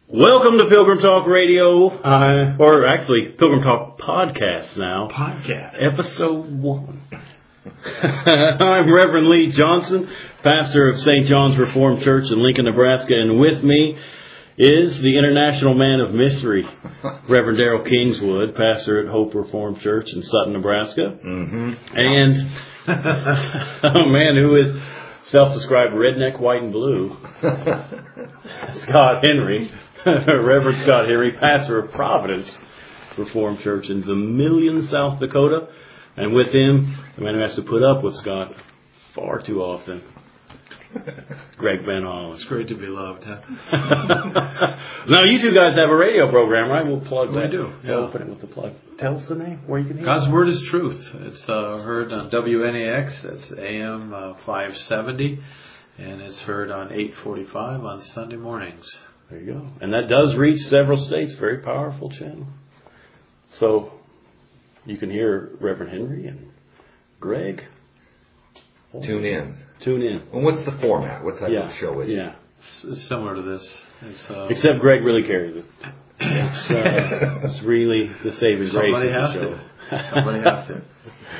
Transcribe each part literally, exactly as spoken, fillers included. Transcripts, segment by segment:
Welcome to Pilgrim Talk Radio, uh, or actually Pilgrim Talk Podcast now. Podcast. Episode one. I'm Reverend Lee Johnson, pastor of Saint John's Reformed Church in Lincoln, Nebraska, and with me is the international man of mystery, Reverend Darrell Kingswood, pastor at Hope Reformed Church in Sutton, Nebraska. Mm-hmm. And a man who is self-described redneck, white, and blue, Scott Henry. Reverend Scott Henry, pastor of Providence Reformed Church in Vermillion, South Dakota. And with him, the man who has to put up with Scott far too often, Greg Van Hollen. It's great to be loved, huh? Now, you two guys have a radio program, right? We'll plug that. We do. Yeah. We'll open it with the plug. Tell us the name, where you can hear God's it. Word is Truth. It's uh, heard on W N A X. That's A M uh, five seventy. And it's heard on eight forty-five on Sunday mornings. There you go. And that does reach several states. Very powerful channel. So you can hear Reverend Henry and Greg. Tune in. Tune in. And what's the format? What type yeah. of show is yeah. it? It's, it's similar to this. It's, uh, Except Greg really carries it. It's, uh, it's really the saving grace. Somebody of has the show. to. Somebody has to.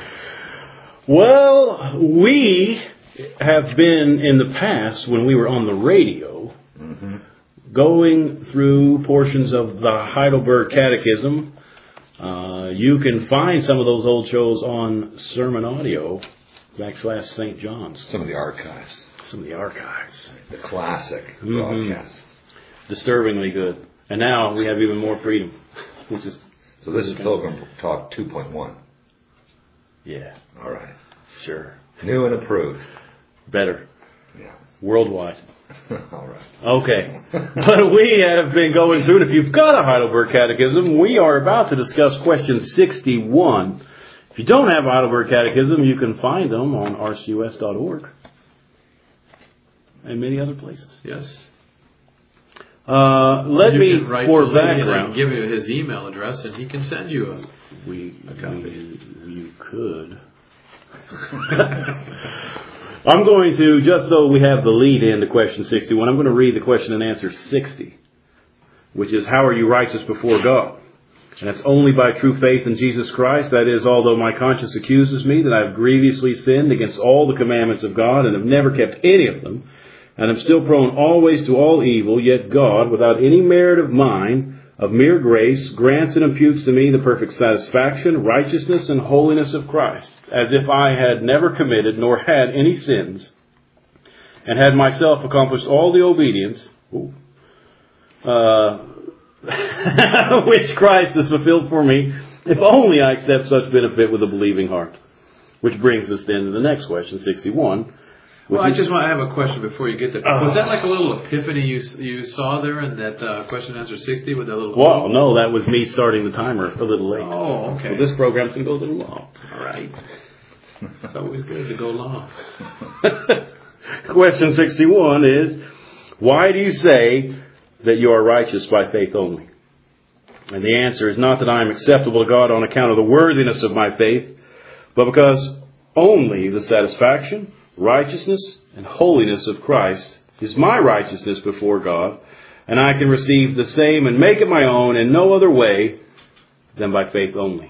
Well, we have been in the past, when we were on the radio, Mm-hmm. going through portions of the Heidelberg Catechism. Uh, you can find some of those old shows on Sermon Audio backslash Saint John's. Some of the archives. Some of the archives. The classic Mm-hmm. broadcasts. Disturbingly good. And now we have even more freedom. Which is So this is Pilgrim Talk two point one. Yeah. All right. Sure. New and approved. Better. Yeah. Worldwide. All right. Okay. But we have been going through, and if you've got a Heidelberg Catechism, we are about to discuss question sixty-one. If you don't have a Heidelberg Catechism, you can find them on R C U S dot org and many other places. Yes. Uh, let You me, can write for to Lee and I background, can give you his email address, and he can send you a. we, a copy. we you could. I'm going to, just so we have the lead in to question sixty-one, I'm going to read the question and answer sixty, which is, how are you righteous before God? And that's only by true faith in Jesus Christ. That is, although my conscience accuses me that I have grievously sinned against all the commandments of God and have never kept any of them, and am still prone always to all evil, yet God, without any merit of mine, of mere grace, grants and imputes to me the perfect satisfaction, righteousness, and holiness of Christ, as if I had never committed nor had any sins, and had myself accomplished all the obedience uh, which Christ has fulfilled for me, if only I accept such benefit with a believing heart. Which brings us then to the next question, sixty-one. Well, I is, just want to have a question before you get there. Uh, Was that like a little epiphany you you saw there in that uh, question and answer sixty with that little... Well, no, that was me starting the timer a little late. Oh, okay. So this program's going to go a little long. All right. It's always good to go long. Question sixty-one is, why do you say that you are righteous by faith only? And the answer is not that I am acceptable to God on account of the worthiness of my faith, but because only the satisfaction, righteousness, and holiness of Christ is my righteousness before God, and I can receive the same and make it my own in no other way than by faith only.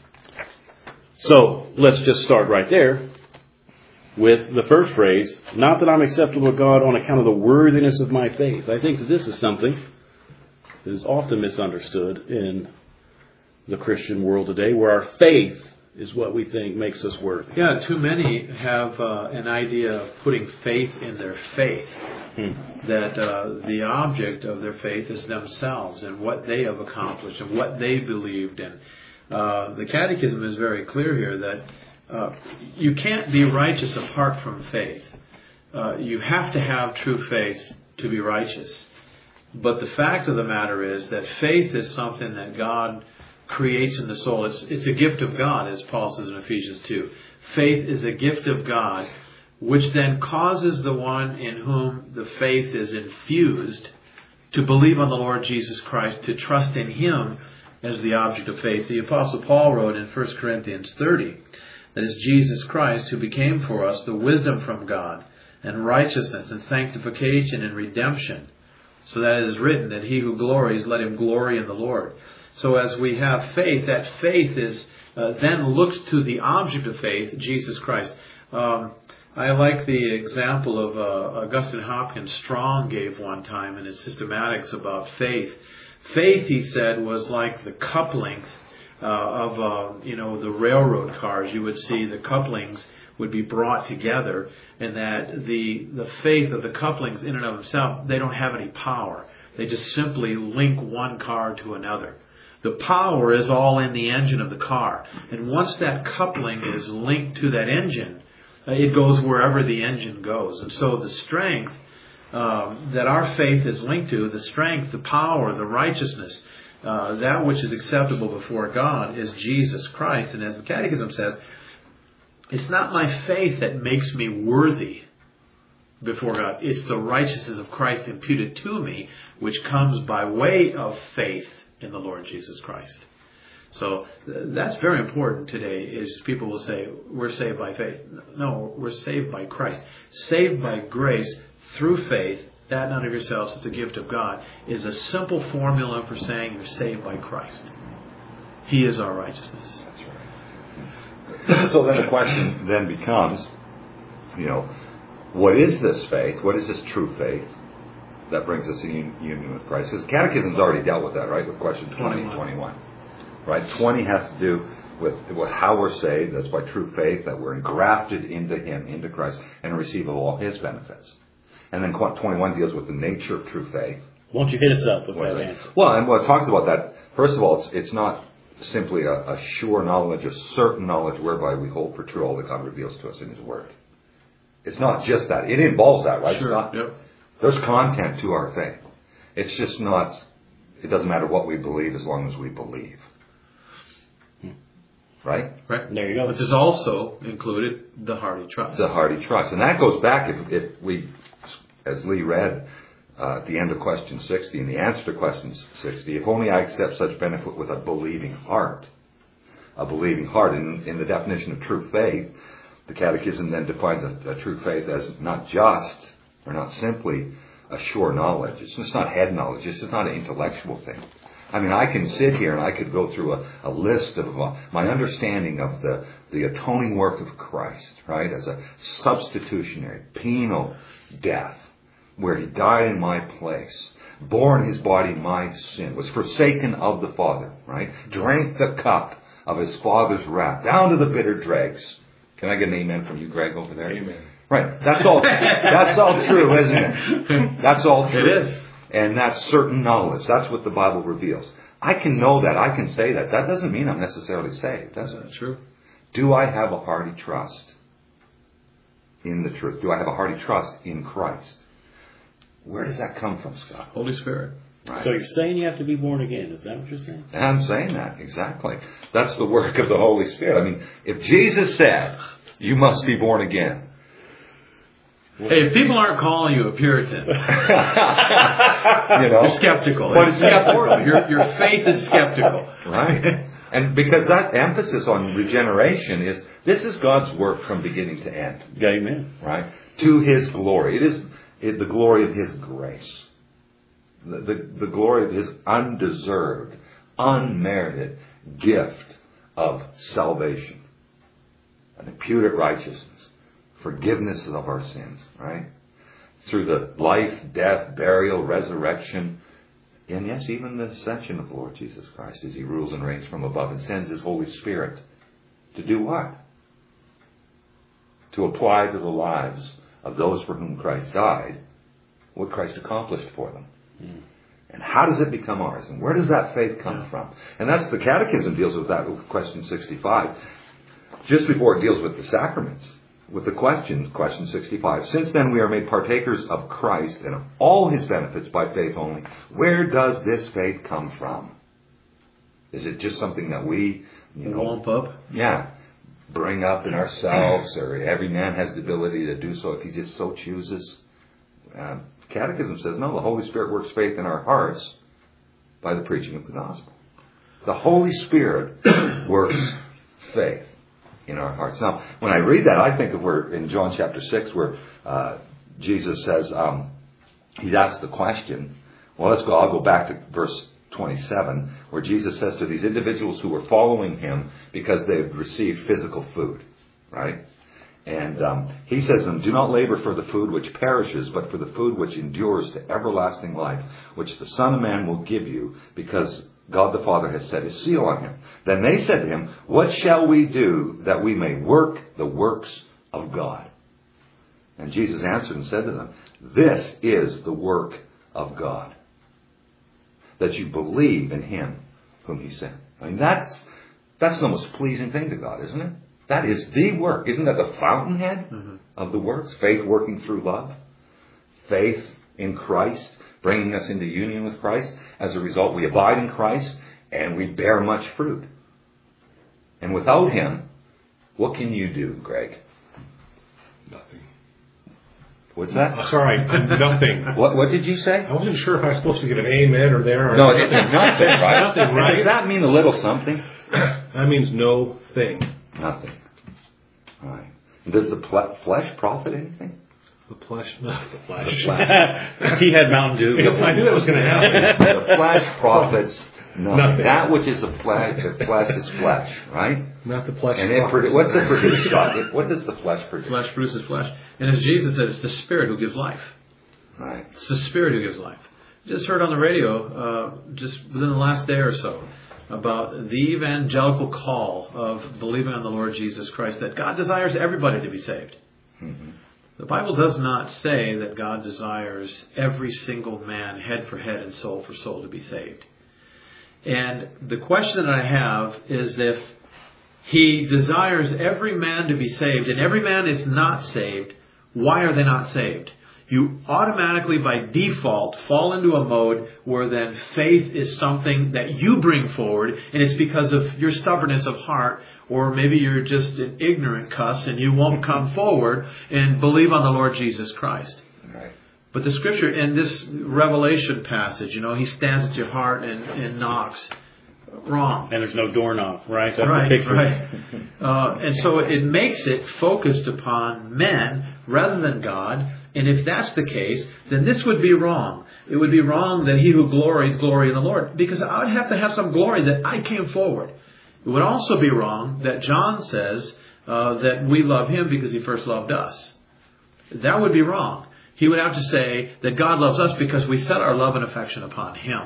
So, let's just start right there with the first phrase, not that I'm acceptable to God on account of the worthiness of my faith. I think that this is something that is often misunderstood in the Christian world today, where our faith is what we think makes us worthy. Yeah, too many have uh, an idea of putting faith in their faith. Hmm. That uh, the object of their faith is themselves and what they have accomplished and what they believed in. Uh, the Catechism is very clear here that uh, you can't be righteous apart from faith. Uh, you have to have true faith to be righteous. But the fact of the matter is that faith is something that God creates in the soul. It's, it's a gift of God, as Paul says in Ephesians two. Faith is a gift of God, which then causes the one in whom the faith is infused to believe on the Lord Jesus Christ, to trust in Him as the object of faith. The Apostle Paul wrote in First Corinthians thirty that it's Jesus Christ who became for us the wisdom from God and righteousness and sanctification and redemption, So that it is written that he who glories, let him glory in the Lord. So as we have faith, that faith is uh, then looks to the object of faith, Jesus Christ. Um, I like the example of uh, Augustine Hopkins Strong gave one time in his systematics about faith. Faith, he said, was like the couplings uh, of uh, you know the railroad cars. You would see the couplings would be brought together, and that the the faith of the couplings in and of themselves, they don't have any power. They just simply link one car to another. The power is all in the engine of the car. And once that coupling is linked to that engine, uh, it goes wherever the engine goes. And so the strength um, that our faith is linked to, the strength, the power, the righteousness, uh, that which is acceptable before God is Jesus Christ. And as the Catechism says, it's not my faith that makes me worthy before God. It's the righteousness of Christ imputed to me, which comes by way of faith in the Lord Jesus Christ. So that's very important today, is people will say, we're saved by faith. No, we're saved by Christ. Saved by grace through faith, that not of yourselves, it's a gift of God, is a simple formula for saying you're saved by Christ. He is our righteousness. That's right. So then the question then becomes, you know, what is this faith? What is this true faith that brings us in union with Christ? Because Catechism's already dealt with that, right? With question twenty and twenty-one. Right? twenty has to do with, with how we're saved. That's by true faith, that we're engrafted into Him, into Christ, and receive of all His benefits. And then twenty-one deals with the nature of true faith. Won't you hit us up with What that is it? answer? Well, and what it talks about that, first of all, it's, it's not simply a, a sure knowledge, a certain knowledge whereby we hold for true all that God reveals to us in His Word. It's not just that. It involves that, right? Sure. It's not, Yep. There's content to our faith. It's just not, it doesn't matter what we believe as long as we believe. Right? Right. There you go. But there's also included the hearty trust. The hearty trust. And that goes back, if, if we, as Lee read uh, at the end of question sixty, and the answer to question sixty, if only I accept such benefit with a believing heart. A believing heart. In, in the definition of true faith, the Catechism then defines a, a true faith as not just, or not simply, a sure knowledge. It's just not head knowledge. It's just not an intellectual thing. I mean, I can sit here and I could go through a, a list of uh, my understanding of the, the atoning work of Christ, right, as a substitutionary, penal death, where He died in my place, bore in His body my sin, was forsaken of the Father, right, drank the cup of His Father's wrath, down to the bitter dregs. Can I get an amen from you, Greg, over there? Amen. Right. That's all. That's all true, isn't it? That's all true. It is. And that's certain knowledge. That's what the Bible reveals. I can know that. I can say that. That doesn't mean I'm necessarily saved, does it? True. Do I have a hearty trust in the truth? Do I have a hearty trust in Christ? Where does that come from, Scott? Holy Spirit. Right. So you're saying you have to be born again. Is that what you're saying? And I'm saying that, exactly. That's the work of the Holy Spirit. I mean, if Jesus said, you must be born again. Hey, if people aren't calling you a Puritan, you know, you're skeptical. But It's skeptical. Your, your faith is skeptical. Right. And because that emphasis on regeneration is, this is God's work from beginning to end. Amen. Right? To His glory. It is it, the glory of His grace. The, the, the glory of His undeserved, unmerited gift of salvation. An imputed righteousness. Forgiveness of our sins. Right? Through the life, death, burial, resurrection, and yes, even the ascension of the Lord Jesus Christ as He rules and reigns from above and sends His Holy Spirit to do what? To apply to the lives of those for whom Christ died what Christ accomplished for them. Mm. And how does it become ours? And where does that faith come from? And that's the Catechism deals with that with question sixty-five. Just before it deals with the sacraments. With the question, question sixty-five. Since then we are made partakers of Christ and of all His benefits by faith only. Where does this faith come from? Is it just something that we, you know, Womp up? Yeah, bring up in ourselves, or every man has the ability to do so if he just so chooses? Uh, Catechism says, no, the Holy Spirit works faith in our hearts by the preaching of the gospel. The Holy Spirit works faith in our hearts. Now, when I read that, I think of where in John chapter six, where uh, Jesus says, um, He's asked the question, Well, let's go. I'll go back to verse twenty-seven, where Jesus says to these individuals who were following him because they had received physical food, right? And um, he says to them, do not labor for the food which perishes, but for the food which endures to everlasting life, which the Son of Man will give you, because God the Father has set his seal on him. Then they said to him, what shall we do that we may work the works of God? And Jesus answered and said to them, this is the work of God, that you believe in him whom he sent. I mean, that's, that's the most pleasing thing to God, isn't it? That is the work. Isn't that the fountainhead mm-hmm. of the works? Faith working through love. Faith in Christ, bringing us into union with Christ. As a result, we abide in Christ and we bear much fruit. And without him, what can you do, Greg? Nothing. What's that? Uh, sorry, nothing. What What did you say? I wasn't sure if I was supposed to get an amen or there. Or no, it's nothing, right? Nothing, right? Does that mean a little something? That means no thing. Nothing. Right. Does the ple- flesh profit anything? The flesh, no, the flesh. The flesh. He had Mountain Dew. Because I knew that was going to happen. The flesh profits nothing. Nothing. That which is a flesh, the flesh is flesh, right? Not the flesh. And it produ- what's it produce, God? What does the flesh produce? Flesh produces flesh. And as Jesus said, it's the Spirit who gives life. Right. It's the Spirit who gives life. Just heard on the radio, uh, just within the last day or so, about the evangelical call of believing on the Lord Jesus Christ, that God desires everybody to be saved. Mm-hmm. The Bible does not say that God desires every single man, head for head and soul for soul, to be saved. And the question that I have is, if he desires every man to be saved and every man is not saved, why are they not saved? You automatically, by default, fall into a mode where then faith is something that you bring forward, and it's because of your stubbornness of heart, or maybe you're just an ignorant cuss and you won't come forward and believe on the Lord Jesus Christ. Right. But the Scripture, in this Revelation passage, you know, he stands at your heart and, and knocks. Wrong. And there's no doorknob, right? That's right, the picture. right. Uh, and so it makes it focused upon men rather than God. And if that's the case, then this would be wrong. It would be wrong that he who glories, glory in the Lord. Because I would have to have some glory that I came forward. It would also be wrong that John says uh, that we love him because he first loved us. That would be wrong. He would have to say that God loves us because we set our love and affection upon him.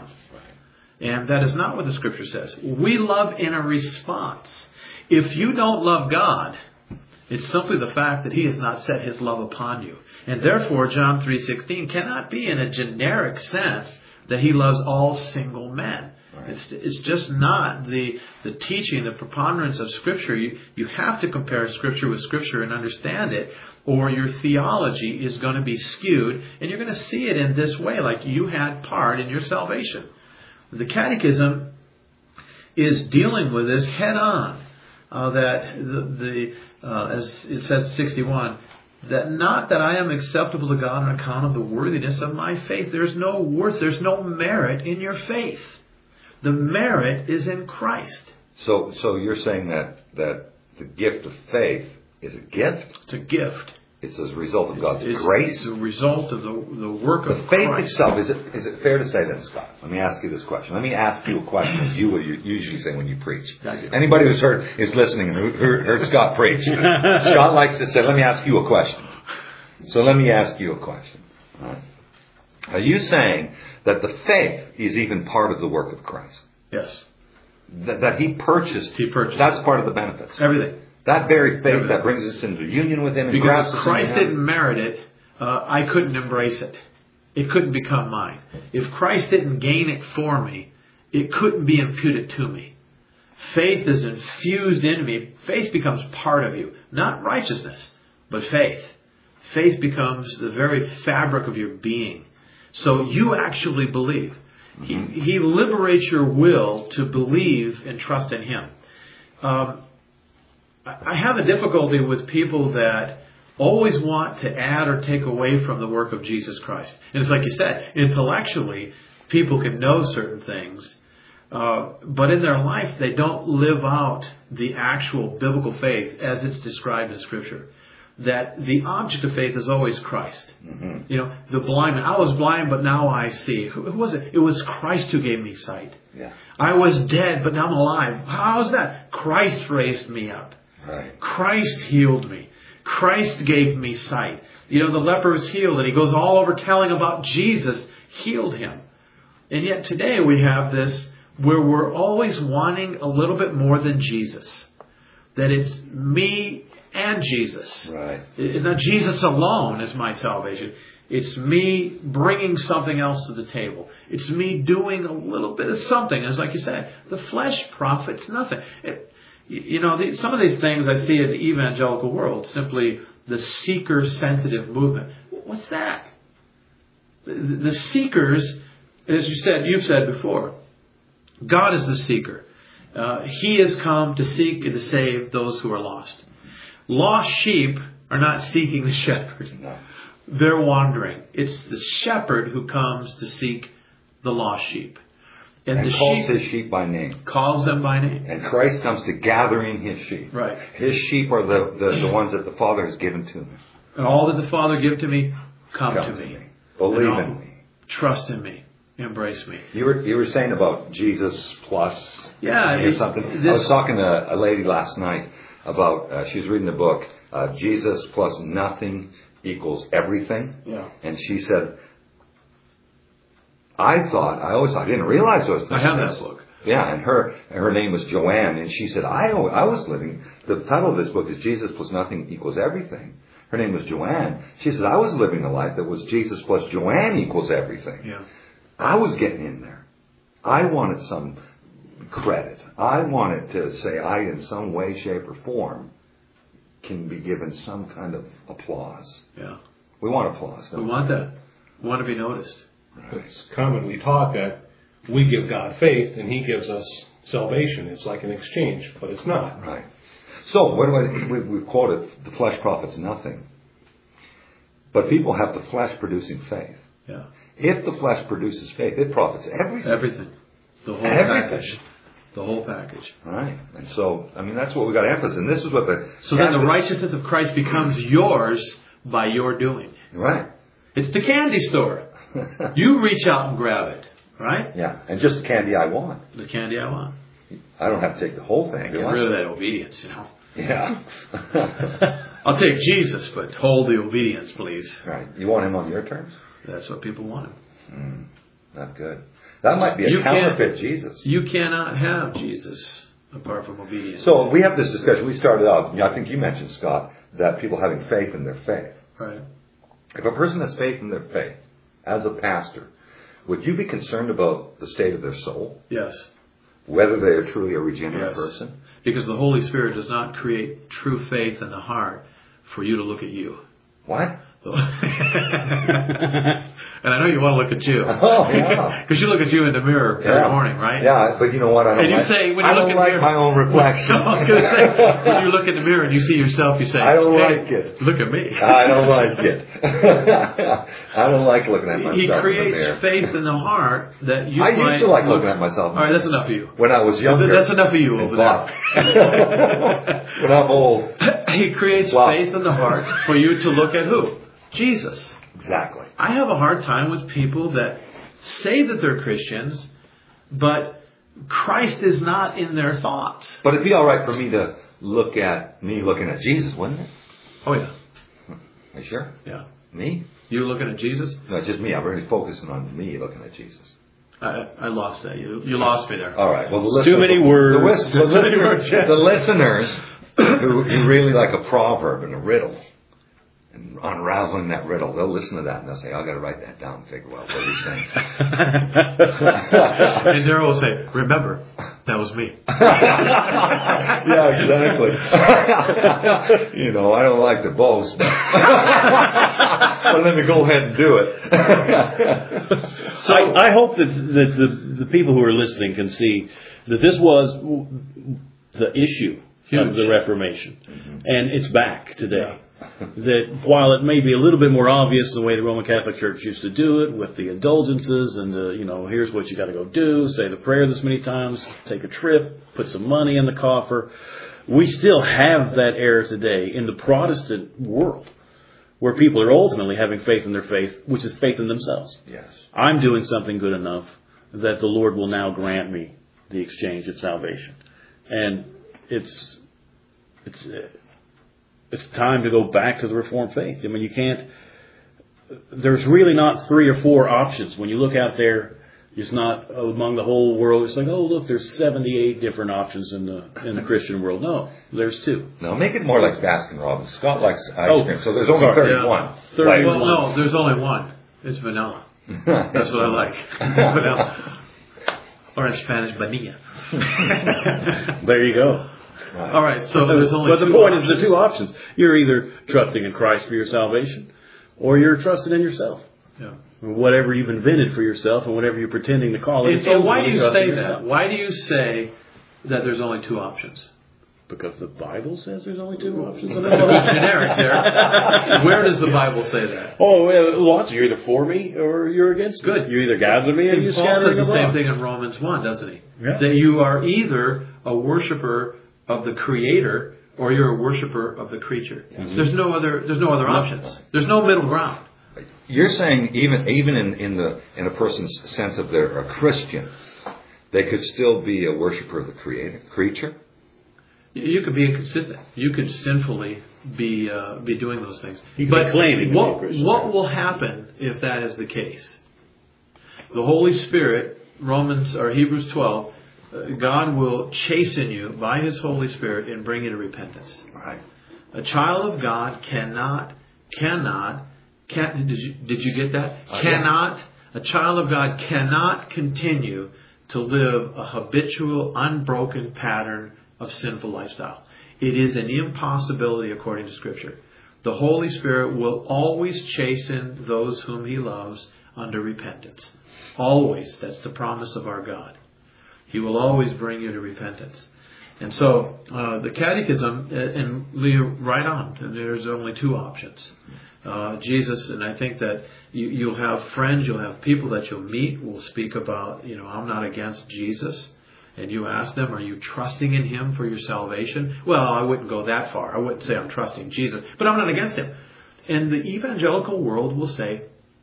And that is not what the Scripture says. We love in a response. If you don't love God, it's simply the fact that he has not set his love upon you. And therefore, John three sixteen cannot be in a generic sense that he loves all single men. Right. It's, it's just not the, the teaching, the preponderance of Scripture. You, you have to compare Scripture with Scripture and understand it, or your theology is going to be skewed, and you're going to see it in this way, like you had part in your salvation. The Catechism is dealing with this head on. Uh, that the, the uh, as it says sixty-one, that not that I am acceptable to God on account of the worthiness of my faith. There's no worth, there's no merit in your faith. The merit is in Christ. So, so you're saying that that the gift of faith is a gift? It's a gift. It's as a result of God's it's, grace. It's a result of the the work the of faith Christ. itself. Is it is it fair to say then, Scott? Let me ask you this question. Let me ask you a question, as you would usually say when you preach. Anybody who's heard is listening and heard, heard Scott preach. Scott likes to say, "Let me ask you a question." So let me ask you a question. All right. Are you saying that the faith is even part of the work of Christ? Yes. That, that He purchased. He purchased. That's part of the benefits. Everything. That very faith that brings us into union with Him and because grabs if us Christ in didn't merit it, uh, I couldn't embrace it. It couldn't become mine. If Christ didn't gain it for me, it couldn't be imputed to me. Faith is infused into me. Faith becomes part of you. Not righteousness, but faith. Faith becomes the very fabric of your being. So you actually believe. He, he liberates your will to believe and trust in Him. Um, I have a difficulty with people that always want to add or take away from the work of Jesus Christ. And it's like you said, intellectually, people can know certain things, uh, but in their life, they don't live out the actual biblical faith as it's described in Scripture. that the object of faith is always Christ. Mm-hmm. You know, the blind man, I was blind, but now I see. Who who was it? It was Christ who gave me sight. Yeah. I was dead, but now I'm alive. How is that? Christ raised me up. Right. Christ healed me. Christ gave me sight. You know, the leper was healed, and he goes all over telling about Jesus healed him. And yet today we have this where we're always wanting a little bit more than Jesus. That it's me and Jesus. Right. It's not Jesus alone is my salvation. It's me bringing something else to the table. It's me doing a little bit of something. It's like you said, the flesh profits nothing. It, you know, the, some of these things I see in the evangelical world, simply the seeker-sensitive movement. What's that? The, the seekers, as you said, you've said before, God is the seeker. Uh, he has come to seek and to save those who are lost. Lost sheep are not seeking the shepherd. No. They're wandering. It's the shepherd who comes to seek the lost sheep. And, And the calls sheep his sheep by name. calls them by name. And Christ comes to gathering his sheep. Right. His sheep are the, the, the ones that the Father has given to him. And all that the Father give to me, come Come to to me. me. Believe And all- in me. Trust in me. Embrace me. You were you were saying about Jesus plus Yeah, or it- something. I this- was talking to a lady last night about uh, she was reading the book uh, Jesus plus nothing equals everything. Yeah. And she said, I thought I always thought I didn't realize I was I have thinking that this. book. Yeah, and her her name was Joanne, and she said I al- I was living. The title of this book is Jesus plus nothing equals everything. Her name was Joanne. She said I was living a life that was Jesus plus Joanne equals everything. Yeah. I was getting in there. I wanted some credit. I wanted to say I, in some way, shape, or form, can be given some kind of applause. Yeah. We want applause. We Don't want that. We want to be noticed. It's commonly taught that we give God faith and He gives us salvation. It's like an exchange, but it's not. Right. So, what do I, we, we've quoted, the flesh profits nothing. But people have the flesh producing faith. Yeah. If the flesh produces faith, it profits everything. Everything. The whole Everything. package. The whole package. Right. And so, I mean, that's what we got to emphasize. And this is what the... So then the righteousness of Christ becomes yours by your doing. Right. It's the candy store. You reach out and grab it. Right? Yeah. And just the candy I want. The candy I want. I don't have to take the whole thing, do Get I? rid of that obedience, you know. Yeah. I'll take Jesus, but hold the obedience, please. Right. You want him on your terms? That's what people want him. Mm, not good. That might be a You can't- counterfeit Jesus. You cannot have Jesus apart from obedience. So we have this discussion. We started out, I think you mentioned, Scott, that people having faith in their faith. Right. If a person has faith in their faith, as a pastor, would you be concerned about the state of their soul? Yes. Whether they are truly a regenerate Yes. person? Because the Holy Spirit does not create true faith in the heart for you to look at you. What? And I know you want to look at you. Oh, yeah. Because you look at you in the mirror every Yeah. morning, right? Yeah, but you know what? I don't And you like, say, when you I look don't in like the mirror, my own reflection. I was going to say, when you look in the mirror and you see yourself, you say, I don't hey, like it. Look at me. I don't like it. I don't like looking at myself He in the creates mirror. faith in the heart that you I find... used to like looking at myself. All right, that's enough of you. When I was younger. That's enough of you over Wow. there. When I'm old. He creates Wow. faith in the heart for you to look at who? Jesus. Exactly. I have a hard time with people that say that they're Christians, but Christ is not in their thoughts. But it'd be all right for me to look at me looking at Jesus, wouldn't it? Oh, yeah. Are you sure? Yeah. Me? You looking at Jesus? No, just me. I'm really focusing on me looking at Jesus. I, I lost that. You you lost me there. All right. Well, the Too listeners, many the, words. The, the listeners, the listeners who, who really like a proverb and a riddle and unraveling that riddle, they'll listen to that and they'll say, "I got to write that down and figure out what he's saying." And Daryl will say, "Remember, that was me." Yeah, exactly. You know, I don't like to boast, but, but let me go ahead and do it. So I, I hope that, that the, the people who are listening can see that this was the issue Huge. of the Reformation. Mm-hmm. And it's back today. That while it may be a little bit more obvious the way the Roman Catholic Church used to do it with the indulgences and the, you know, here's what you got to go do, say the prayer this many times, take a trip, put some money in the coffer. We still have that error today in the Protestant world, where people are ultimately having faith in their faith, which is faith in themselves. Yes. I'm doing something good enough that the Lord will now grant me the exchange of salvation. And it's it's it's time to go back to the Reformed faith. I mean, you can't. There's really not three or four options. When you look out there, it's not among the whole world. It's like, oh, look, there's seventy-eight different options in the in the Christian world. No, there's two. No, make it more like Baskin Robbins. Scott likes ice Oh, cream, so there's only sorry. thirty-one. Yeah. thirty-one. Well, no, there's only one. It's vanilla. That's what I like. Vanilla. Or in Spanish, vanilla. There you go. Right. All right, so there's only But the two point options. is the two options. You're either trusting in Christ for your salvation, or you're trusting in yourself. Yeah. Whatever you've invented for yourself and whatever you're pretending to call it. And, it's and why do ultimately you trusting say yourself. that? Why do you say that there's only two options? Because the Bible says there's only two options. That's a bit generic there. Where does the Bible say that? Oh, well, lots. You're either for me or you're against me. Good. You either gather me or you And Paul scatter says the me same abroad. thing in Romans one, doesn't he? Yeah. That you are either a worshiper of the Creator or you're a worshiper of the creature. Mm-hmm. There's no other. There's no other options. There's no middle ground. You're saying even even in, in the in a person's sense of they're a Christian, they could still be a worshiper of the creator, creature? You could be inconsistent. You could sinfully be uh, be doing those things. You could but be claiming to be a what, Christian. what will happen if that is the case? The Holy Spirit, Romans or Hebrews twelve, uh, God will chasten you by His Holy Spirit and bring you to repentance. Right. A child of God cannot, cannot, can did you did you get that? Uh, cannot. A child of God cannot continue to live a habitual, unbroken pattern of sinful lifestyle. It is an impossibility according to Scripture. The Holy Spirit will always chasten those whom He loves under repentance. Always. That's the promise of our God. He will always bring you to repentance. And so uh, the Catechism, uh, and Lee, right on, and there's only two options. Uh, Jesus, and I think that you, you'll have friends, you'll have people that you'll meet will speak about, you know, I'm not against Jesus. And you ask them, are you trusting in Him for your salvation? Well, I wouldn't go that far. I wouldn't say I'm trusting Jesus, but I'm not against Him. And the evangelical world will say,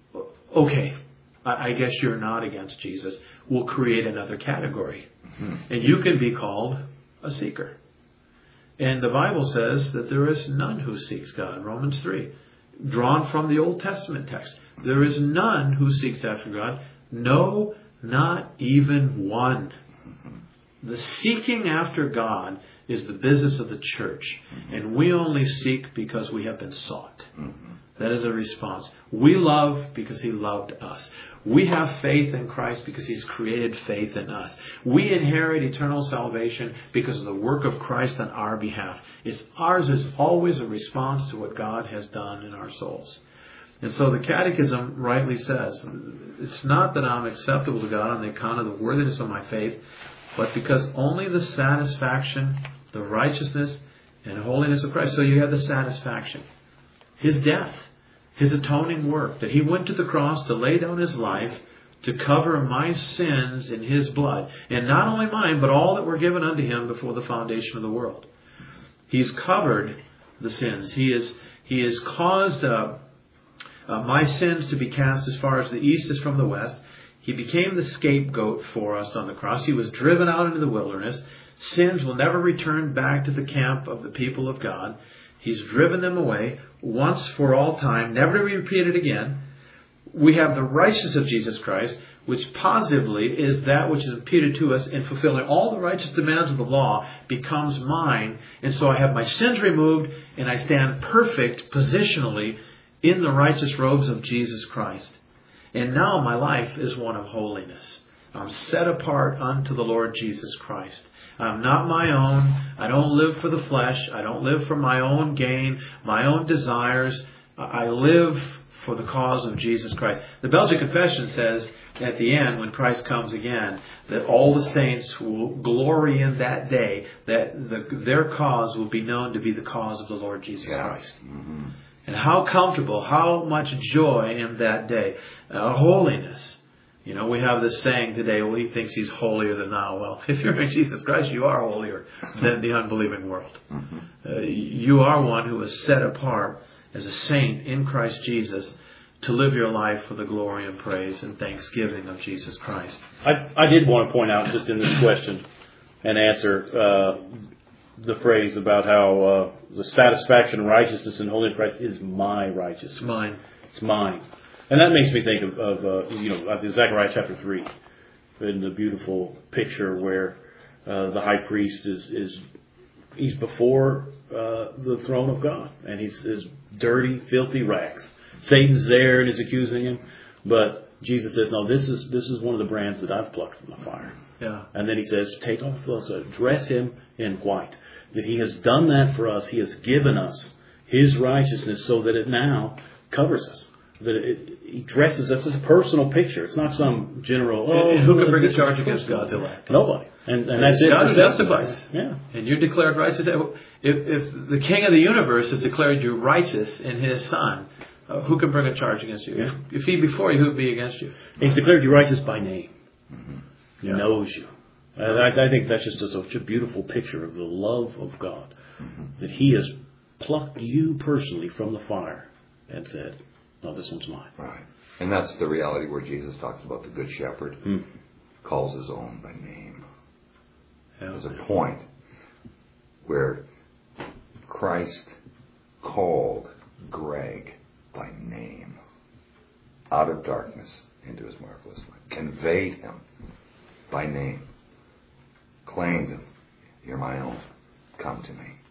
okay, I, I guess you're not against Jesus. We'll create another category. Mm-hmm. And you can be called a seeker. And the Bible says that there is none who seeks God. Romans three. Drawn from the Old Testament text. There is none who seeks after God. No, not even one. The seeking after God is the business of the church. And we only seek because we have been sought. That is a response. We love because He loved us. We have faith in Christ because He's created faith in us. We inherit eternal salvation because of the work of Christ on our behalf. It's, ours is always a response to what God has done in our souls. And so the Catechism rightly says, it's not that I'm acceptable to God on the account of the worthiness of my faith, but because only the satisfaction, the righteousness, and holiness of Christ. So you have the satisfaction. His death. His atoning work, that He went to the cross to lay down His life to cover my sins in His blood. And not only mine, but all that were given unto Him before the foundation of the world. He's covered the sins. He is, he has caused uh, uh, my sins to be cast as far as the east is from the west. He became the scapegoat for us on the cross. He was driven out into the wilderness. Sins will never return back to the camp of the people of God. He's driven them away once for all time, never to be repeated again. We have the righteousness of Jesus Christ, which positively is that which is imputed to us in fulfilling all the righteous demands of the law becomes mine. And so I have my sins removed and I stand perfect positionally in the righteous robes of Jesus Christ. And now my life is one of holiness. I'm set apart unto the Lord Jesus Christ. I'm not my own. I don't live for the flesh. I don't live for my own gain, my own desires. I live for the cause of Jesus Christ. The Belgian Confession says at the end, when Christ comes again, that all the saints will glory in that day, that the, their cause will be known to be the cause of the Lord Jesus Yes. Christ. Mm-hmm. And how comfortable, how much joy in that day. Uh, holiness. You know, we have this saying today, well, he thinks he's holier than thou. Well, if you're in Jesus Christ, you are holier than the unbelieving world. Mm-hmm. Uh, you are one who is set apart as a saint in Christ Jesus to live your life for the glory and praise and thanksgiving of Jesus Christ. I, I did want to point out just in this question and answer uh, the phrase about how uh, the satisfaction and righteousness and holiness of Christ is my righteousness. It's mine. It's mine. And that makes me think of, of uh, you know, of Zechariah chapter three, in the beautiful picture where uh, the high priest is, is he's before uh, the throne of God, and he's his dirty, filthy rags. Satan's there and is accusing him, but Jesus says, "No, this is this is one of the brands that I've plucked from the fire." Yeah. And then he says, "Take off those, uh, dress him in white." That he has done that for us. He has given us his righteousness so that it now covers us. That it, he dresses us as a personal picture. It's not some general. Oh, and who can bring a charge against God's elect? Nobody. And, and that's God it. God justifies. Yeah. And you're declared righteous. If, if the King of the universe has declared you righteous in His Son, uh, who can bring a charge against you? Yeah. If, if He before you, who would be against you? He's declared you righteous by name. Mm-hmm. He Yeah. knows you. Uh, I, I think that's just a, such a beautiful picture of the love of God. Mm-hmm. That He has plucked you personally from the fire and said, "No, this one's mine." Right. And that's the reality where Jesus talks about the Good Shepherd, Hmm. calls his own by name. Yeah. There's a point where Christ called Greg by name out of darkness into his marvelous light, conveyed him by name, claimed him. "You're my own. Come to me."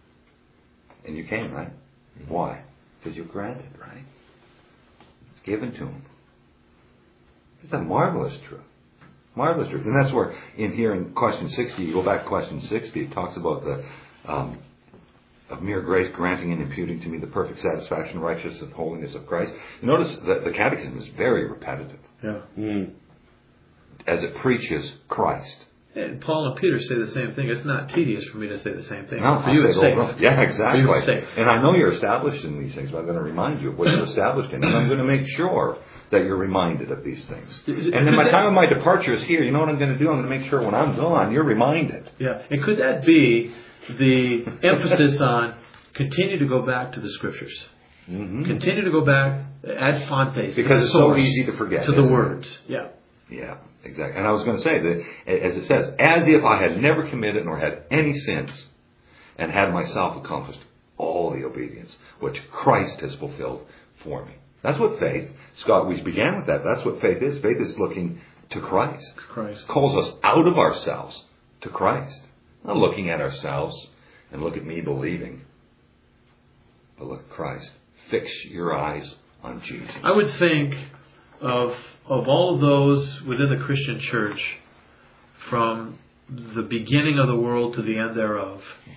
And you came, right? Why? Because you're granted, right? It's given to him. It's a marvelous truth. Marvelous truth. And that's where, in here in question sixty, you go back to question sixty, it talks about the um, of mere grace granting and imputing to me the perfect satisfaction, righteousness, and holiness of Christ. You notice that the Catechism is very repetitive. Yeah. Mm. As it preaches Christ. And Paul and Peter say the same thing. It's not tedious for me to say the same thing. No, for I you, say it's it safe. over. Yeah, exactly. For you, it's safe. And I know you're established in these things, but I'm going to remind you of what you're established in. And I'm going to make sure that you're reminded of these things. And then my time of my departure is here. You know what I'm going to do? I'm going to make sure when I'm gone, you're reminded. Yeah. And could that be the emphasis on continue to go back to the Scriptures? Mm-hmm. Continue to go back ad fontes. Because it's so easy to forget. To the words. It? Yeah. Yeah, exactly. And I was going to say that, as it says, as if I had never committed nor had any sins, and had myself accomplished all the obedience which Christ has fulfilled for me. That's what faith, Scott, we began with that. That's what faith is. Faith is looking to Christ. Christ. Calls us out of ourselves to Christ. Not looking at ourselves and look at me believing, but look at Christ. Fix your eyes on Jesus. I would think of of all of those within the Christian church, from the beginning of the world to the end thereof,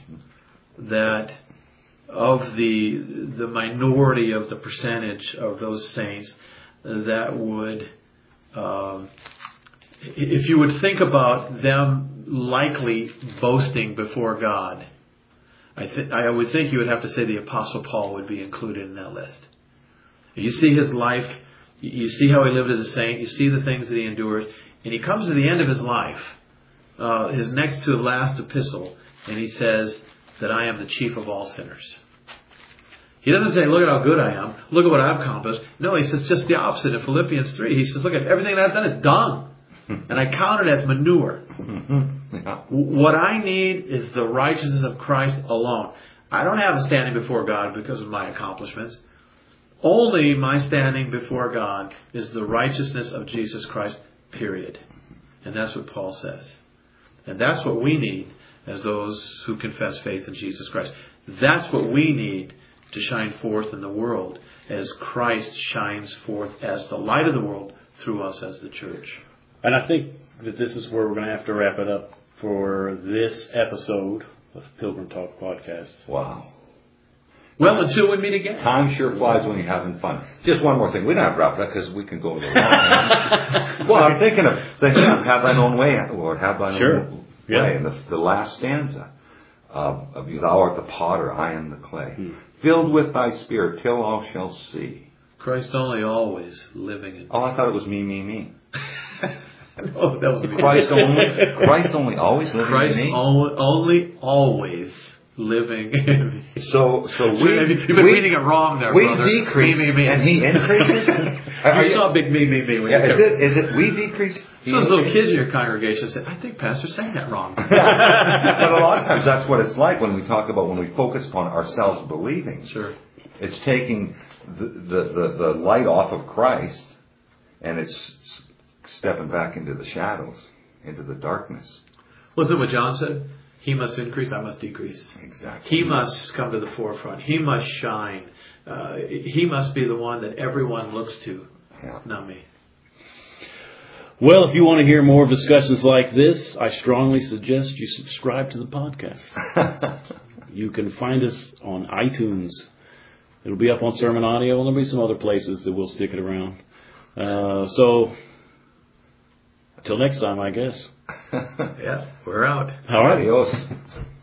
that of the the minority of the percentage of those saints that would, um, if you would think about them likely boasting before God, I think I would think you would have to say the Apostle Paul would be included in that list. You see his life. You see how he lived as a saint. You see the things that he endured. And he comes to the end of his life, uh, his next to last epistle, and he says that I am the chief of all sinners. He doesn't say, look at how good I am. Look at what I've accomplished. No, he says just the opposite in Philippians three. He says, look at everything that I've done is dung. And I count it as manure. Yeah. What I need is the righteousness of Christ alone. I don't have a standing before God because of my accomplishments. Only my standing before God is the righteousness of Jesus Christ, period. And that's what Paul says. And that's what we need as those who confess faith in Jesus Christ. That's what we need to shine forth in the world as Christ shines forth as the light of the world through us as the church. And I think that this is where we're going to have to wrap it up for this episode of Pilgrim Talk Podcast. Wow. Well, until we meet again. Time sure flies when you're having fun. Just one more thing. We don't have to wrap it up because we can go a little long. Well, I'm thinking of thinking of have thine own way, Lord, have thine sure. own yeah. way. And the, the last stanza uh, of you, thou art the potter, I am the clay. Hmm. Filled with thy spirit till all shall see. Christ only, always living in. Oh, I thought it was me, me, me. No, that was me. Christ only. Christ only always living Christ in me. only, only always living in me. So, so we, So you've been we, reading it wrong there, we brother. decrease Me, me, me. and He increases. Are You you- saw a big me, me, me. When yeah, you is it, is it we decrease? he So those little increases? kids in your congregation said, I think Pastor's saying that wrong. But a lot of times that's what it's like when we talk about when we focus upon ourselves believing. Sure. It's taking the, the, the, the light off of Christ and it's stepping back into the shadows, into the darkness. Wasn't what John said? He must increase, I must decrease. Exactly. He must come to the forefront. He must shine. Uh, he must be the one that everyone looks to, Yeah. not me. Well, if you want to hear more discussions like this, I strongly suggest you subscribe to the podcast. You can find us on iTunes. It'll be up on Sermon Audio, and there'll be some other places that we'll stick it around. Uh, so, until next time, I guess. Yeah, we're out. All right. Adios.